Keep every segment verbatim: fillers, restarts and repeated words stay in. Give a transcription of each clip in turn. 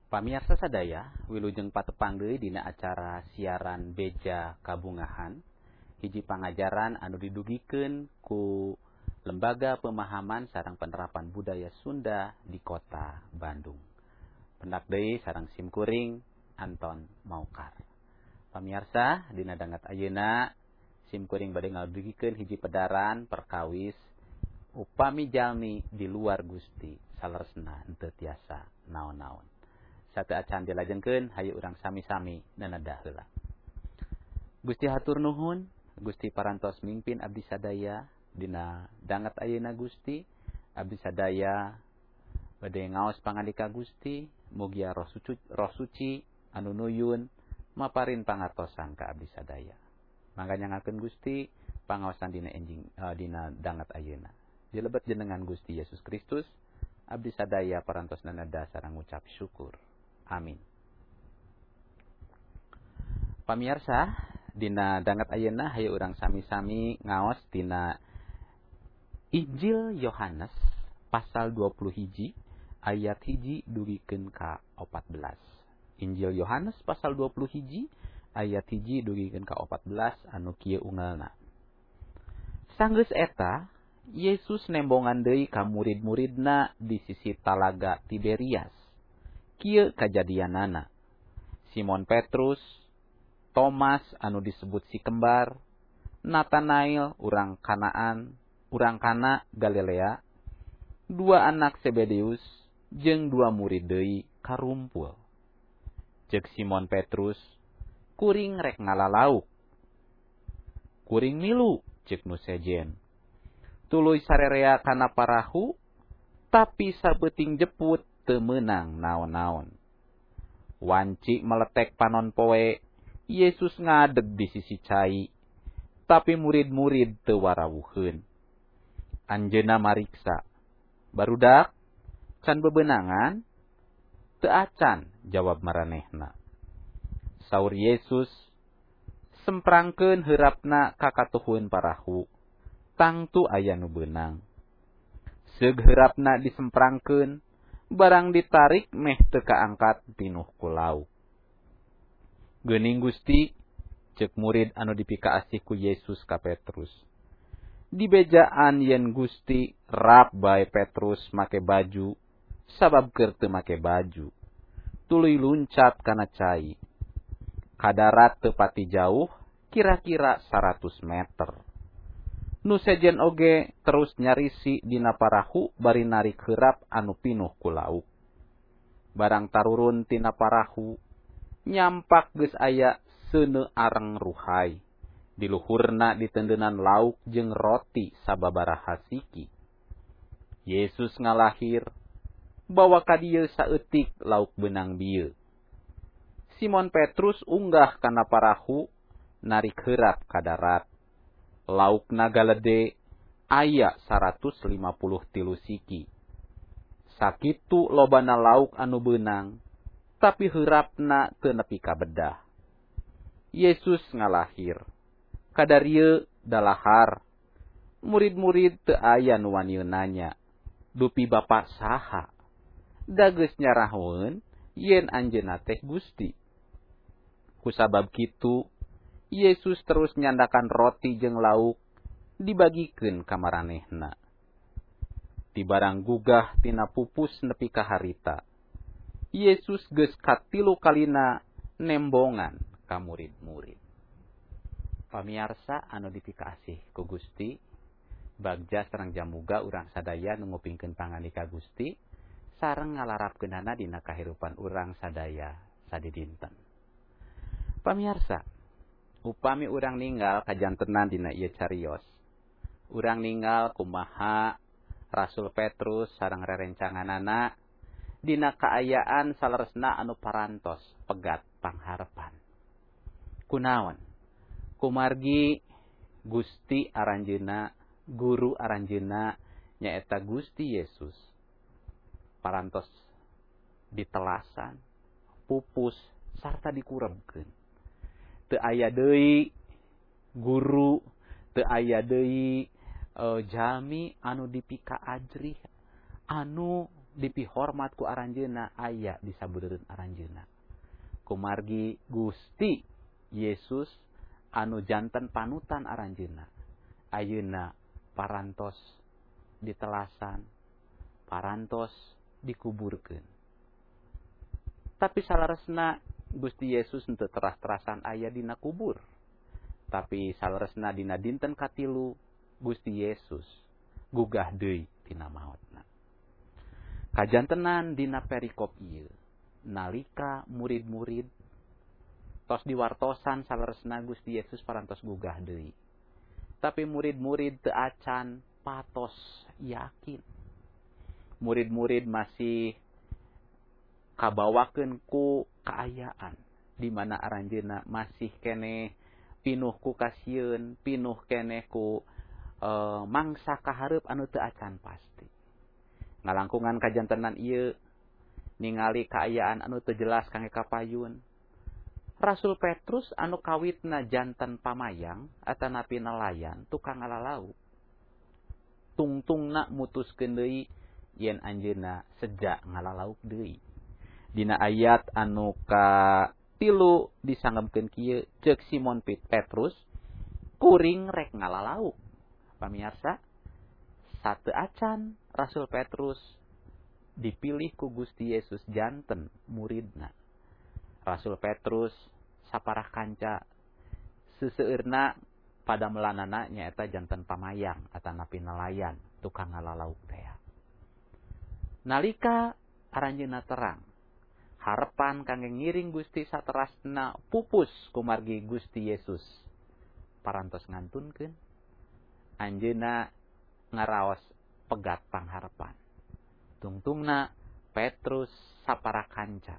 Pamirsa sadaya, wilujeng patepang deui dina acara siaran Beja Kabungahan, hiji pangajaran anu didugikeun ku Lembaga Pemahaman sareng Penerapan Budaya Sunda di Kota Bandung. Pendak deui sareng simkuring Anton Maukar. Pamirsa, dina dangat ayeuna simkuring bade ngadugikeun hiji pedaran perkawis upami jalmi di luar Gusti saleresna henteu tiasa naon-naon. Satu acan dilajengkeun hayu urang sami-sami nanada heula. Gusti hatur nuhun, Gusti parantos mimpin abdi sadaya dina dangat ayeuna Gusti. Abdi sadaya bade ngaos pangandika Gusti, mugi roh suci, roh suci anu nuyun maparin pangartosan ka abdi sadaya. Mangga nyangakeun Gusti pangaosan dina enjing uh, dina dangat ayeuna. Dilebet jenengan Gusti Yesus Kristus, abdi sadaya parantos nanada sareng ngucap syukur. Amin. Pamirsa, dina dangat ayeuna hayu urang sami-sami ngaos dina Injil Yohanes pasal dua puluh hiji ayat hiji dugikeun ka opat belas. Injil Yohanes pasal dua puluh hiji ayat hiji dugikeun ka opat belas anu kieu unggalna. Sanggeus eta Yesus nembongan deui ka murid-muridna di sisi talaga Tiberias. Kieu kajadianana. Simon Petrus, Thomas anu disebut si kembar, Natanael urang Kanaan, urang Kana Galilea, dua anak Zebedeus jeung dua murid deui karumpul. Ceuk Simon Petrus, kuring rek ngalalauk. Kuring milu ceuk nu sejen. Tuluy sarerea kana parahu, tapi sabeuting jeput teu meunang naon-naon. Wanci meletek panon poe, Yesus ngadeg di sisi cai, tapi murid-murid teu warawuheun. Anjeunna mariksa, "Barudak, can bebeunangan?" "Teu acan," jawab maranehna. Saur Yesus, "Semprangkeun heurapna ka katuhun parahu, tangtu aya nu beunang." Seug heurapna disemprangkeun, barang ditarik meh teu kaangkat pinuh ku lauk. "Geuning Gusti," ceuk murid anu dipikaasih ku Yesus ka Petrus. Di bejaan yen Gusti rap bae Petrus make baju, sabab keur teu make baju. Tuluy luncat kana cai. Kadarat teu pati jauh, kira-kira seratus meter. Nu sejen oge terus nyarisi dina parahu bari narik heurap anu pinuh ku lauk. Barang tarurun tina parahu, nyampak geus aya seuneu areng ruhai. Di luhurna ditendeunan lauk jeung roti sababaraha siki. Yesus ngalahir, bawa ka dieu saeutik lauk beunang bieu. Simon Petrus unggah kana parahu, narik heurap ka darat. Laukna galede aya seratus lima puluh tilu siki. Sakitu lobana lauk anu beunang, tapi heurapna teu nepi ka bedah. Yesus ngalahir. Kadarieu dalahar. Murid-murid teu aya nu wani nanya, "Dupi Bapa saha?" Da geus nyarahoeun yen anjeunna teh Gusti. Kusabab kitu Yesus terus nyandakan roti jeung lauk, dibagikeun ka maranehna. Ti barang gugah tina pupus nepi ka harita, Yesus geus katilu kalina nembongan ka murid-murid. Pamirsa anu dipikaasih ku Gusti, bagja sareng jamuga urang sadaya nu ngupingkeun pangandika Gusti sareng ngalarapkeunana dina kahirupan urang sadaya sadidinten. Pamirsa, upami urang ninggal kajantenan dina ieu carios, urang ninggal kumaha Rasul Petrus sareng rerencanganana dina kaayaan saleresna anu parantos pegat pangharepan. Kunaon? Kumargi Gusti aranjeunna, guru aranjeunna nyaeta Gusti Yesus. Parantos ditelasan, pupus sarta dikurebkeun. Teu aya deui guru, teu aya deui e, jalmi anu dipika ajrih, anu dipihormat ku aranjeunna aya di sabeureureunt aranjeunna. Kumargi Gusti Yesus anu janten panutan aranjeunna ayeuna parantos ditelasan, parantos dikuburkeun. Tapi salaresna Gusti Yesus henteu teras-terasan aya dina kubur. Tapi salaresna dina dinten katilu Gusti Yesus gugah deui tina maotna. Kajantenan dina perikop ieu nalika murid-murid tos diwartosan salaresna Gusti Yesus parantos gugah deui. Tapi murid-murid teu acan patos yakin. Murid-murid masih kabawakeun ku kaayaan di mana aranjeunna masih keneh pinuh ku kasieun, pinuh keneh ku e, mangsa kahareup anu teu acan pasti. Ngalangkungan kajantenan ieu ningali kaayaan anu teu jelas kangge kapayun. Rasul Petrus anu kawitna janten pamayang atanapi nelayan tukang ngalalauk. Tungtungna mutuskeun deui yen anjeunna sejak ngalalauk deui. Dina ayat anu ka tilu disanggepkeun kieu ceuk Simon Petrus kuring rek ngalalauk. Pamirsa, sateu acan Rasul Petrus dipilih ku Gusti Yesus janten muridna. Rasul Petrus saparah kanca seseueurna pada melanana nyaeta janten pamayang atanapi nelayan tukang ngalalauk teh. Nalika aranjeunna terang harepan kangge ngiring Gusti saterasna pupus kumargi Gusti Yesus parantos ngantunkeun anjeunna ngaraos pegat pangharepan. Tungtungna Petrus sapara kanca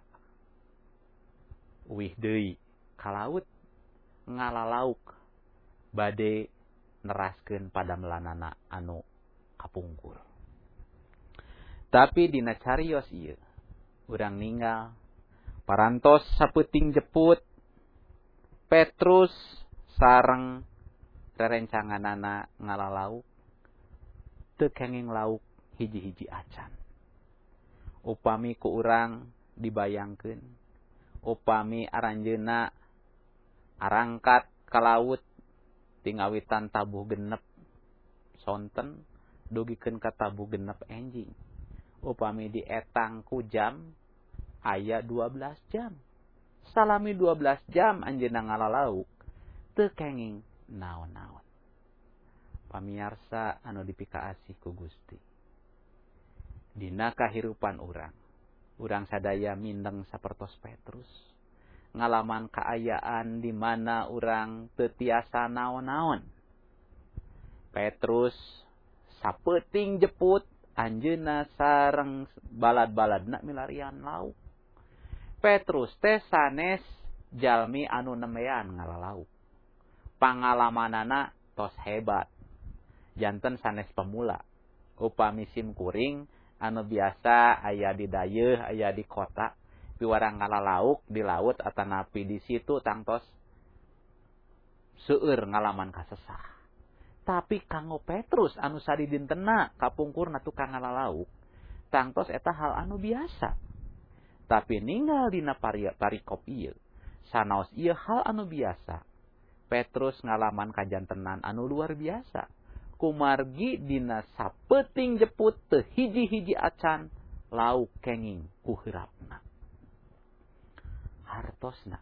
uwih deui ka laut ngalalauk bade neraskeun padamelanana anu kapungkur. Tapi dina carios ieu urang ninggal parantos sapeuting jeput Petrus sareng rerencanganana ngalalauk teu kenging lauk hiji-hiji acan. Upami ku urang dibayangkeun, upami aranjeunna arangkat ka laut tingawitan tabuh genep sonten dugikeun ka tabuh genep enjing. Upami dietang ku jam aya dua belas jam. Salami dua belas jam anjeunna ngalalauk teu kenging naon-naon. Pamirsa anu dipikaasih ku Gusti. Dina kahirupan urang, urang sadaya mindeng sapertos Petrus. Ngalaman kaayaan di mana urang teu tiasa naon-naon. Petrus sapeuting jeput anjeunna sareng balad-baladna milarian lauk. Petrus teh sanes jalmi anu nemean ngalalauk. Pangalamanana tos hebat. Janten sanes pemula. Upami sim kuring anu biasa aya di dayeuh, aya di kota, piwarang ngalalauk di laut atanapi di situ tangtos seueur ngalaman kasesah. Tapi kanggo Petrus anu sadi dintenna kapungkurna tukang ngalalauk, tangtos eta hal anu biasa. Tapi ninggal dina parikop ieu, sanaos ieu hal anu biasa, Petrus ngalaman kajantenan anu luar biasa. Kumargi dina sapeuting jeput teu hiji-hiji acan lauk kenging ku heurapna. Hartosna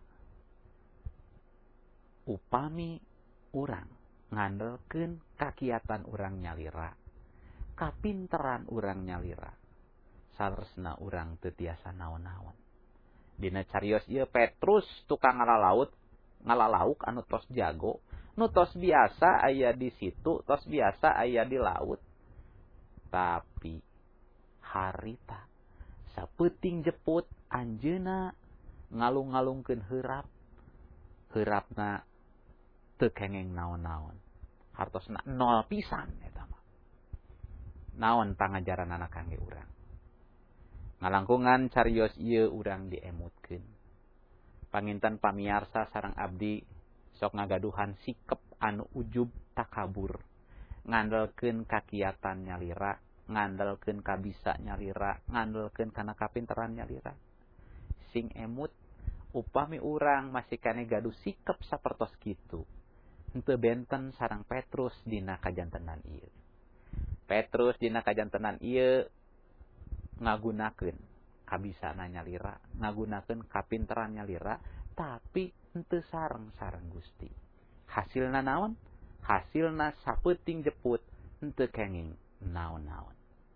upami urang ngandelkeun kakiatan urang nyalira, kapinteran urang nyalira, saresna urang teu tiasa naon-naon. Dina carios ieu Petrus tukang ngalalaut, ngalalauk anu tos jago, nu tos biasa aya di situ, tos biasa aya di laut. Tapi harita sapeuting jeput anjeunna ngalung-ngalungkeun heurap. Heurapna teu kengeng naon-naon. Hartosna nol pisan eta mah. Naon pangajaran anak kangge urang? Ngalangkungan carios ieu urang diemutkeun. Panginten pamiarsa sareng abdi sok ngagaduhan sikep anu ujub takabur, ngandelkeun kakiatan nyalira, ngandalkeun ka bisa nyalira, ngandalkeun kana kapinteran nyalira. Sing emut upami urang masih kene gaduh sikap sapertos kitu. Henteu benten sareng Petrus dina kajantenan ieu. Petrus dina kajantenan ieu ngagunakeun kabisana nyalira, ngagunakeun kapinteran nyalira, tapi henteu sareng-sareng Gusti. Hasilna naon? Hasilna sapeuting jeput henteu kenging naon-naon.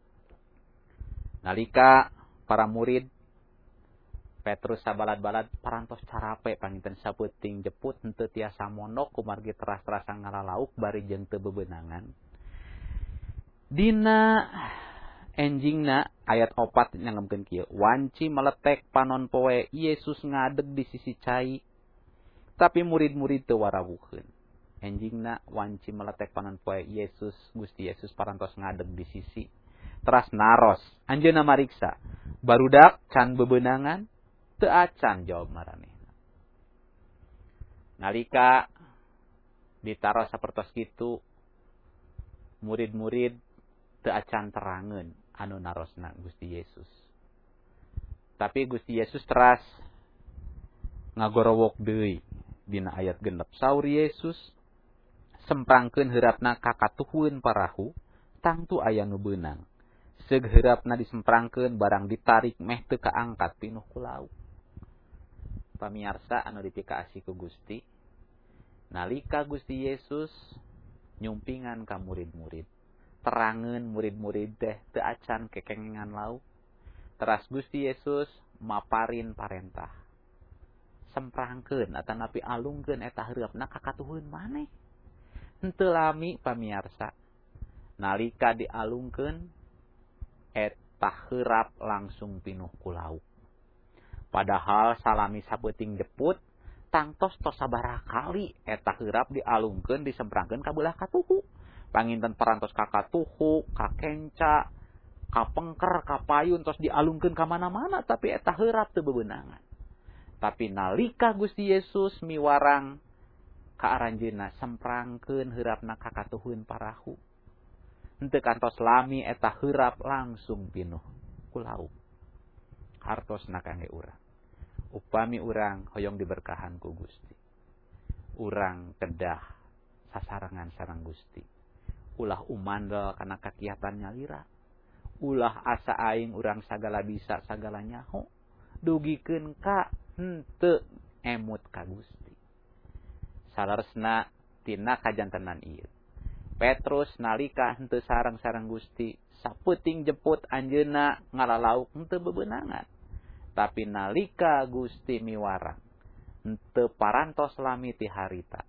Nalika para murid Petrus sabalad-balad parantos carape panginten sapeuting jeput henteu tiasa mondok kumargi teras-terasa ngalalauk bari jeung teu bebeunangan. Dina enjingna ayat opat nyangemkeun kieu, wanci meletek panon poe Yesus ngadeg di sisi cai, tapi murid-murid teu warawuheun. Enjingna wanci meletek panon poe Yesus, Gusti Yesus parantos ngadeg di sisi. Teras naros, anjeunna mariksa, barudak can bebeunangan, teu acan jawab maranehna. Nalika ditaros sapertos kitu, murid-murid teu acan terangeun anu narosna Gusti Yesus. Tapi Gusti Yesus teras ngagorowok deui dina ayat genep. Saur Yesus semprangkeun heurapna ka katuhun parahu, tangtu aya nu beunang. Seug heurapna disemprangkeun barang ditarik meh teu kaangkat pinuh ku lauk. Pamiarsa anu dipikaasi ku Gusti, nalika Gusti Yesus nyumpingan ka murid-murid, terangeun murid-murid teh teu acan kekengengan lauk. Teras Gusti Yesus maparin parentah, semprangkeun atanapi alungkeun eta heurapna ka katuhun maneh. Henteu lami pamiarsa, nalika dialungkeun eta heurap langsung pinuh ku lauk. Padahal salami sapeuting jeput tangtos tos sabaraha kali eta heurap dialungkeun disemprangkeun ka beulah katuhu. Panginten parantos ka katuhu, ka kenca, ka pengker, ka payun tos dialungkeun ka mana-mana tapi eta heurap teu bebeunangan. Tapi nalika Gusti Yesus miwarang ka aranjeunna semprangkeun heurapna ka katuhun parahu, henteu kantos lami eta heurap langsung pinuh ku lauk. Hartosna kangge urang, upami urang hoyong diberkahan ku Gusti, urang kedah sasarengan sareng Gusti, ulah umandel kana kakiatan nyalira, ulah asa aing urang sagala bisa sagala nyaho, dugikeun ka henteu emut ka Gusti. Salaresna tina kajantenan ieu, Petrus nalika henteu sareng-sareng Gusti, sapeuting jeput anjeunna ngalalauk henteu bebeunangan. Tapi nalika Gusti miwarang, henteu parantos lami ti harita,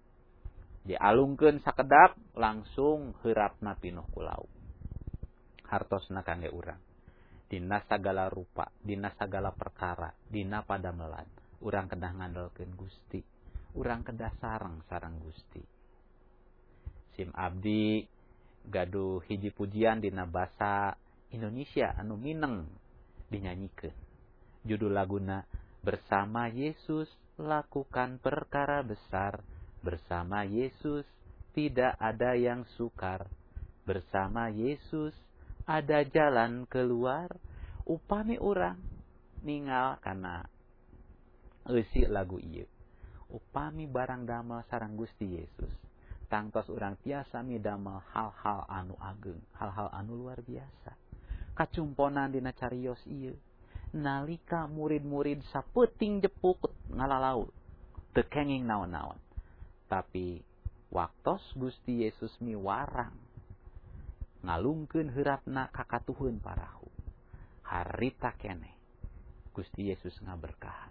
dialungkeun sakedap langsung heurapna pinuh ku lauk. Hartosna kangge urang, dina sagala rupa, dina sagala perkara, dina padamelan, urang kedah ngandalkeun Gusti, urang kedah sareng-sareng Gusti. Sim abdi gaduh hiji pujian dina basa Indonesia anu mineng dinyanyikeun. Judul laguna, bersama Yesus lakukan perkara besar, bersama Yesus tidak ada yang sukar, bersama Yesus ada jalan keluar. Upami urang ningal kana eusi lagu ieu, upami barang damel sareng Gusti Yesus, tangtos urang tiasa midamel hal-hal anu ageng, hal-hal anu luar biasa. Kacumponan dina cariyos ieu, nalika murid-murid sapeuting jepuk ngalalauk teu kenging naon-naon, tapi waktos Gusti Yesus miwarang ngalungkeun heurapna ka katuhun parahu, harita keneh Gusti Yesus ngaberkahan.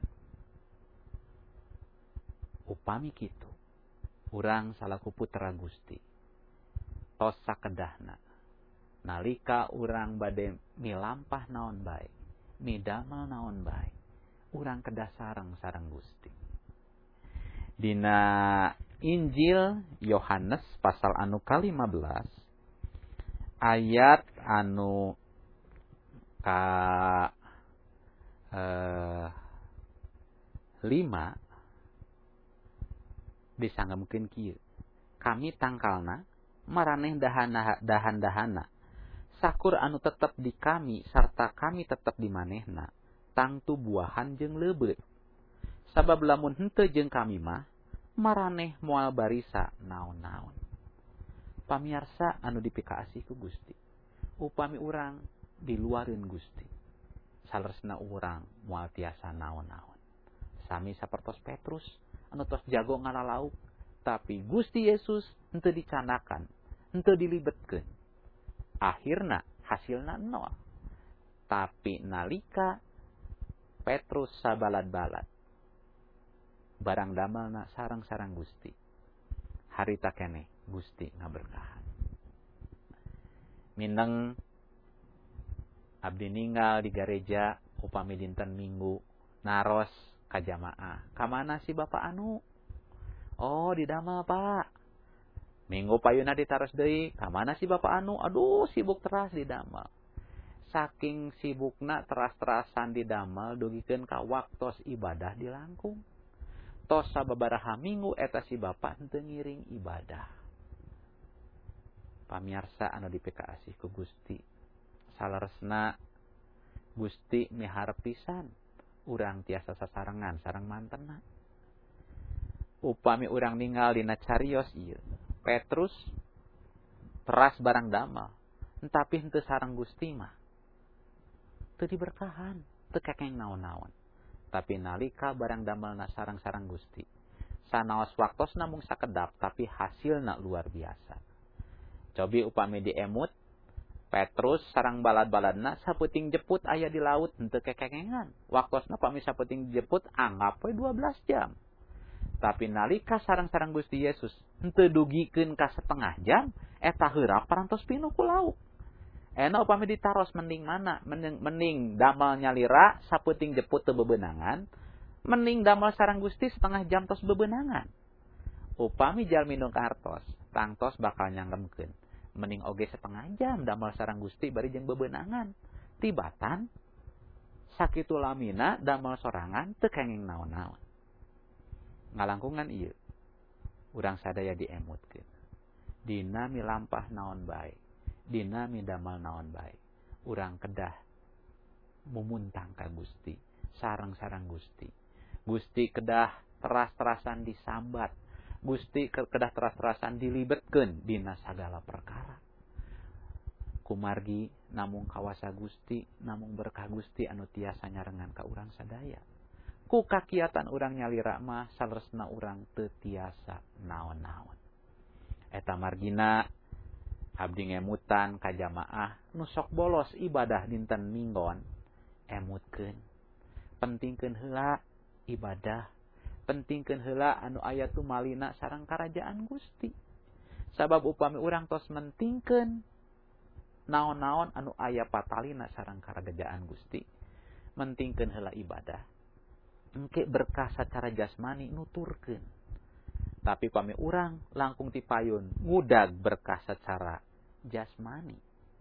Upami kitu, urang salaku putra Gusti, tos sakedahna nalika urang bade milampah naon bae, midamel naon bae, urang kedah sareng-sareng Gusti. Dina Injil Yohanes pasal anu ka lima belas ayat anu ka eh, lima disanggemkeun kieu, kami tangkalna maraneh dahan-dahana sakur anu tetep di kami sarta kami tetep di manehna tangtu buahan jeung leubeut. Sabab lamun henteu jeung kami mah maraneh moal barisa naon-naon. Pamirsa anu dipikaasih ku Gusti, upami urang diluareun Gusti, saleresna urang moal tiasa naon-naon. Sami sapertos Petrus anu tos jago ngalalauk, tapi Gusti Yesus henteu dicanakan, henteu dilibetkeun. Akhirna hasilna nol. Tapi nalika Petrus sabalad-balad barang damelna sareng-sareng Gusti, harita keneh Gusti ngaberkahan. Mindeng abdi ninggal di gereja upami dinten Minggu naros ka jamaah. Kamana si Bapak anu? Oh, di damel, Pak. Minggu payuna ditaros deui. Kamana si Bapak anu? Aduh, sibuk teras di damel. Saking sibukna teras-terasan di damel dugikeun ka waktos ibadah di langkung. Tos sababaraha minggu eta si Bapak henteu ngiring ibadah. Pamirsa anu dipikaasih ku Gusti, saleresna Gusti miharep pisan urang tiasa sasarengan sareng mantenna. Upami urang ninggal dina carios ieu, Petrus teras barang damel, tapi henteu sareng Gusti mah teu diberkahan, teu kekeng naon-naon. Tapi nalika barang damelna sareng-sareng Gusti, sanaos waktosna mung sakedap tapi hasilna luar biasa. Cobi upami diemut Petrus sareng balad-baladna saputing jeput aya di laut henteu kekengengan. Waktosna pami saputing jeput anggap we dua belas jam. Tapi nalika sareng-sareng Gusti Yesus henteu dugikeun ka setengah jam, eta heurap parantos pinuh ku lauk. Ena upami ditaros mending mana? Mending, mending damel nyalira saputing jeput teu bebeunangan, mending damel sareng Gusti setengah jam tos bebeunangan. Upami jalmi nu kartos, tangtos bakal nyangremkeun. Mending oge setengah jam damel sareng Gusti bari jeung bebeunangan. Tibatan sakitu lamina damel sorangan teu kenging naon-naon. Ngalangkungan ieu urang sadaya diemutkeun. Dina milampah naon bae, dina midamel naon bae, urang kedah mumuntang ka Gusti, sareng-sareng Gusti. Gusti kedah teras-terasan disambat, Gusti kedah teras-terasan dilibetkeun dina sagala perkara. Kumargi namung kawasa Gusti, namung berkah Gusti anu tiasa nyarengan ka urang sadaya. Ku kakiatan urang nyalira mah saleresna urang teu tiasa naon-naon. Eta margina abdi ngemutan ka jamaah nu sok bolos ibadah dinten Minggon, emutkeun. Pentingkeun heula ibadah, pentingkeun heula anu aya tumalina sareng karajaan Gusti. Sabab upami urang tos mentingkeun naon-naon anu aya patalina sareng karajaan Gusti, mentingkeun heula ibadah, engke berkah sacara jasmani nuturkeun. Tapi pami urang langkung tipayun ngudag berkah secara jasmani,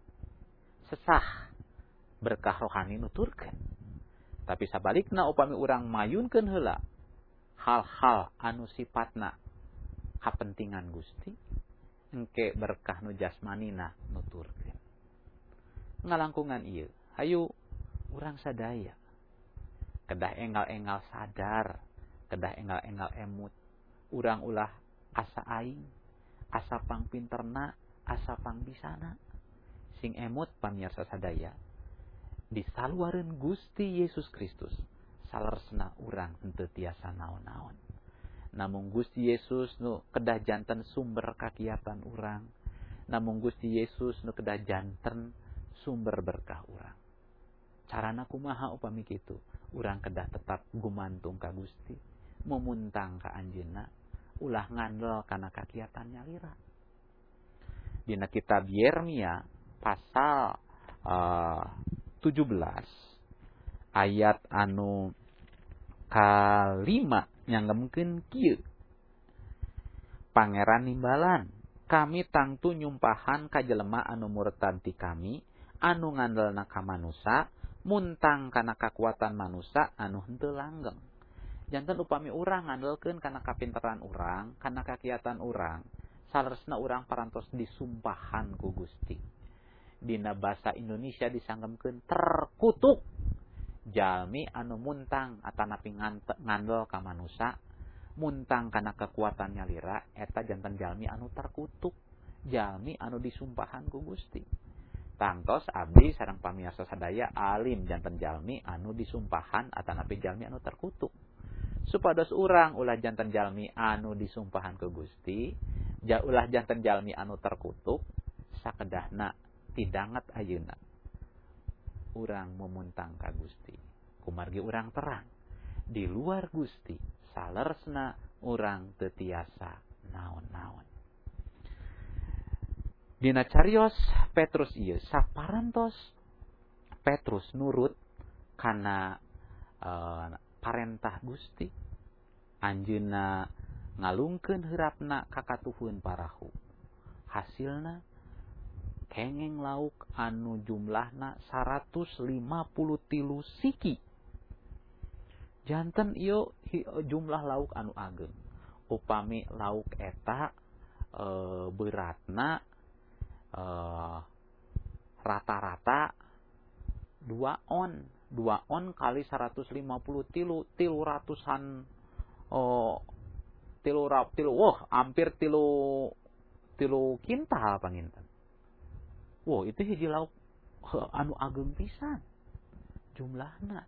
sesah berkah rohani nuturkeun. Tapi sabalikna upami urang mayunkeun heula hal-hal anu sifatna kapentingan Gusti, engke berkah nu jasmanina nuturkeun. Ngalangkungan ieu, hayu urang sadaya kedah enggal-enggal sadar, kedah enggal-enggal emut. Urang ulah asa aing, asa pangpinterna, asa pangbisana. Sing emut pamirsa sadaya, disaluareun Gusti Yesus Kristus, saleresna urang henteu tiasa naon-naon. Namung Gusti Yesus nu kedah janten sumber kakiatan urang, namung Gusti Yesus nu kedah janten sumber berkah urang. Carana kumaha upami kitu? Urang kedah tetap gumantung ka Gusti, mumuntang ka Anjeunna, ulah ngandel kana kakiatan nyalira. Dina kitab Yeremia pasal uh, tujuh belas ayat anu kalima nyanggemkeun kieu. Pangeran nimbalan, kami tangtu nyumpahan ka jelema anu murtad ti kami, anu ngandelna ka manusa, muntang kana kakuatan manusa anu henteu langgeng. Janten upami urang ngandelkeun kana kapinteran urang, kana kakiatan urang, saleresna urang parantos disumpahan ku Gusti. dina basa Indonesia disanggemkeun terkutuk. Jalmi anu muntang atanapi ngandel ka manusia, muntang kana kekuatan nyalira, eta janten jalmi anu terkutuk, jalmi anu disumpahan ku Gusti. Tangtos abdi sareng pamiarsa sadaya alim janten jalmi anu disumpahan atanapi jalmi anu terkutuk. Supados urang ulah janten jalmi anu disumpahan ku Gusti, ja ulah janten jalmi anu terkutuk, sakedahna tidanget ayeuna urang memuntang ka Gusti. Kumargi urang terang. Di luar Gusti, saleresna urang teu tiasa naon-naon. Dina carios Petrus ieu saparantos Petrus nurut kana uh, parentah Gusti, anjeunna ngalungkeun heurapna ka katuhun parahu. Hasilna kengeng lauk anu jumlahna seratus lima puluh tilu siki. Janten ieu jumlah lauk anu ageng. Upami lauk eta e, beratna e, rata-rata dua on. dua on kali seratus lima puluh tilu, tilu ratusan oh, tilu rap tilu wah hampir tilu tilu kintal panginten. Wow, itu hiji lauk anu ageng pisan jumlahna.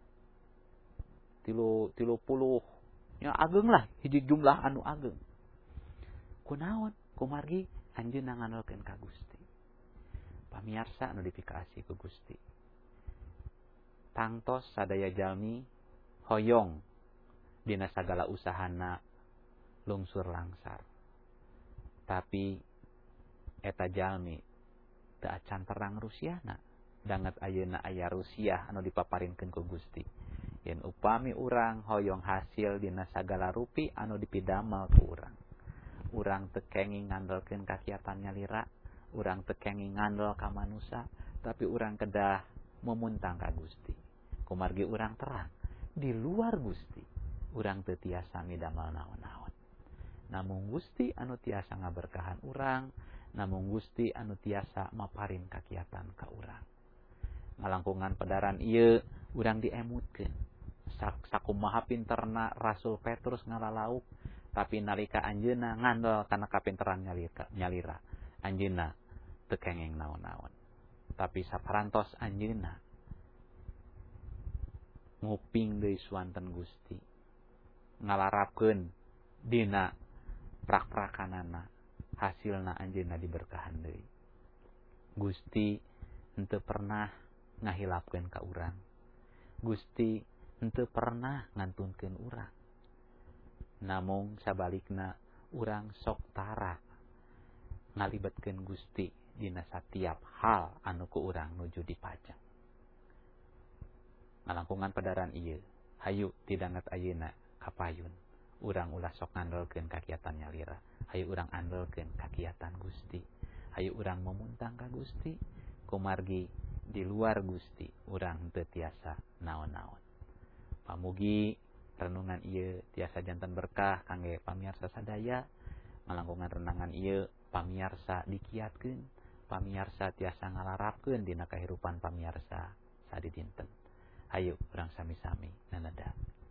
Tilu tilu puluh ya ageng lah hiji jumlah anu ageng. Kunaon? Kumargi anjeunna ngandelkeun ka Gusti. Pamiarsa anu dipikasi ku Gusti. Tangtos sadaya jalmi hoyong dina sagala usahana lungsur langsar. Tapi eta jalmi teu acan terang rusiana. Danget ayeuna aya rusiah anu dipaparinkeun ku Gusti. Yen upami urang hoyong hasil dina sagala rupi anu dipidamel ku urang. Urang teu kenging ngandelkeun kakiatan nyalira, urang teu kenging ngandel ka manusia, tapi urang kedah memuntang ka Gusti. Kumargi urang terang, di luar Gusti, urang teu tiasa midamel naon-naon. Namung Gusti anu tiasa ngaberkahan urang, namung Gusti anu tiasa maparin kakiatan ka urang. Ngalangkungan pedaran ieu urang diemutkeun. Sakumaha pinterna Rasul Petrus ngalalauk, tapi nalika anjeunna ngandel kana kapinteran nyalira, nyalira anjeunna teu kengeng naon-naon. Tapi saparantos anjeunna nguping deui suanten Gusti, ngalarapkeun dina prak-prakanana, hasilna anjeunna diberkahan deui. Gusti henteu pernah ngahilapkeun ka urang. Gusti henteu pernah ngantunkeun urang. Namung sabalikna urang sok tara ngalibetkeun Gusti dina satiap hal anu ku urang nuju dipajang. Ngalangkungan padaran ieu, hayu tidanget ayeuna kapayun. Urang ulah sok ngandelkeun kakiatan nyalira. Hayu urang andelkeun kakiatan Gusti. Hayu urang memuntang ka Gusti. Kumargi di luar Gusti urang teu tiasa naon-naon. Pamugi renungan ieu tiasa janten berkah kangge pamiarsa sadaya. Ngalangkungan renangan ieu pamiarsa dikiatkeun, pamiarsa tiasa ngalarapkeun dina kahirupan pamiarsa sadidinten. Hayu urang sami-sami naneda.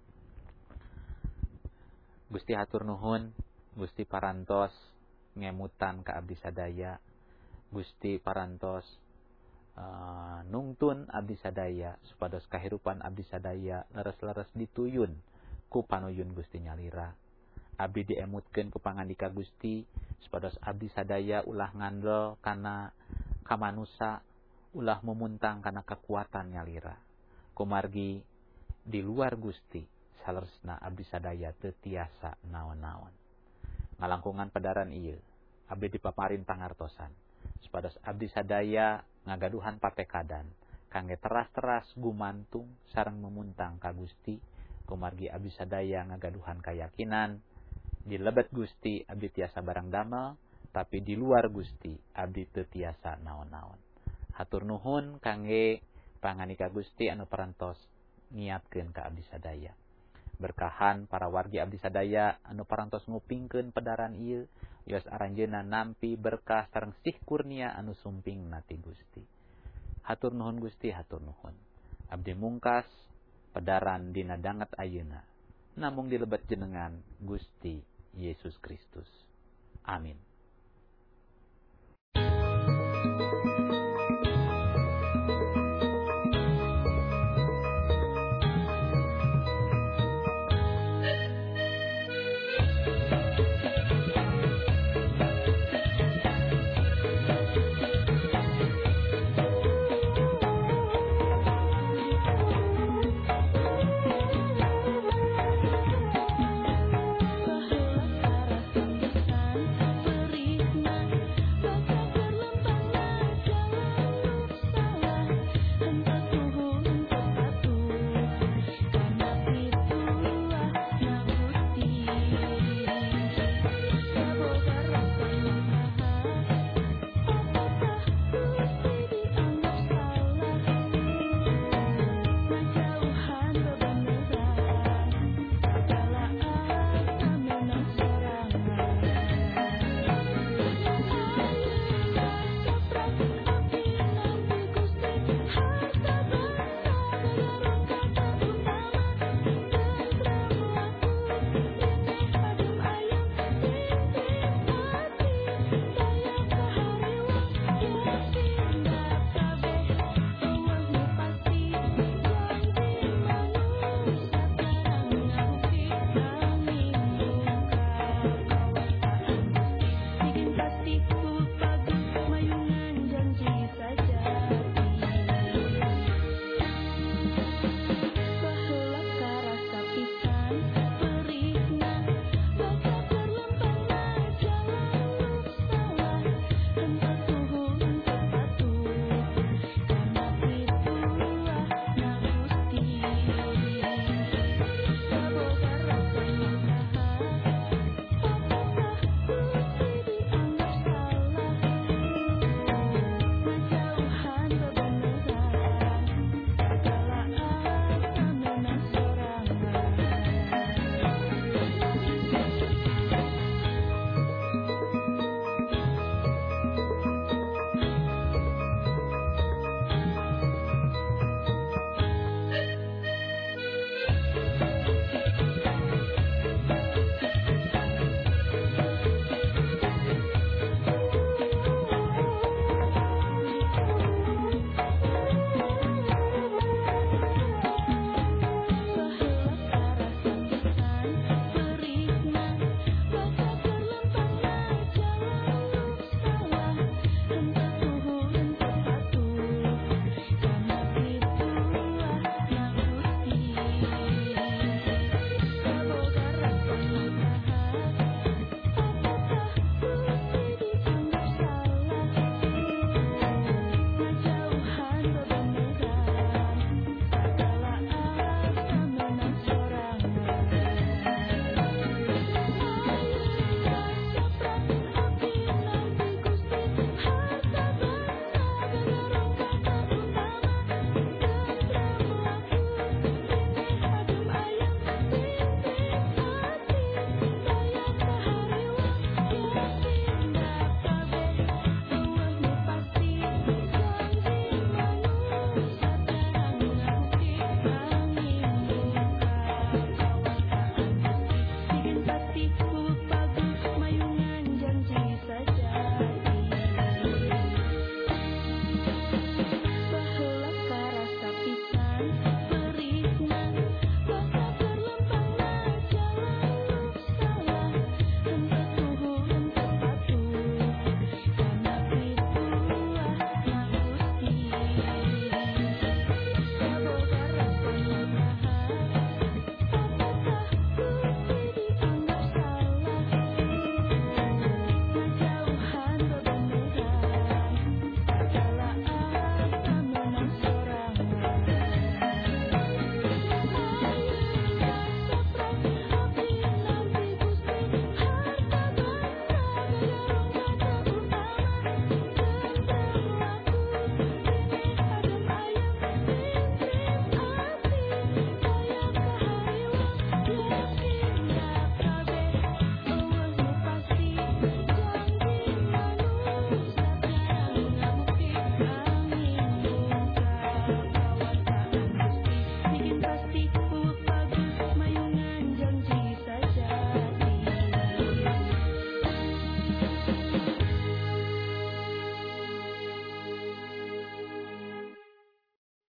Gusti hatur nuhun, Gusti parantos ngemutan ka abdi sadaya. Gusti parantos uh, nungtun abdi sadaya supados kahirupan abdi sadaya leres-leres dituyun ku panuyun Gusti nyalira. Abdi diemutkeun ku pangandika Gusti supados abdi sadaya ulah ngandel kana kamanusa, ulah memuntang kana kekuatan nyalira. Kumargi di luar Gusti saleresna abdi sadaya teu tiasa naon-naon. Ngalangkungan padaran ieu abdi dipaparin pangartosan supados abdi sadaya ngagaduhan patekadan kangge teras-teras gumantung sareng memuntang ka Gusti. Kumargi abdi sadaya ngagaduhan kayakinan di lebet Gusti abdi tiasa barang damel, tapi di luar Gusti abdi teu tiasa naon-naon. Hatur nuhun kangge pangandika Gusti anu parantos ngiatkeun ka abdi sadaya. berkahan para wargi abdi sadaya anu parantos ngupingkeun pedaran ieu, wios aranjeunna nampi berkah sareng sih kurnia anu sumping nati Gusti. Hatur nuhun Gusti, hatur nuhun. Abdi mungkas pedaran dina danget ayeuna namung dilebat jenengan Gusti Yesus Kristus. Amin.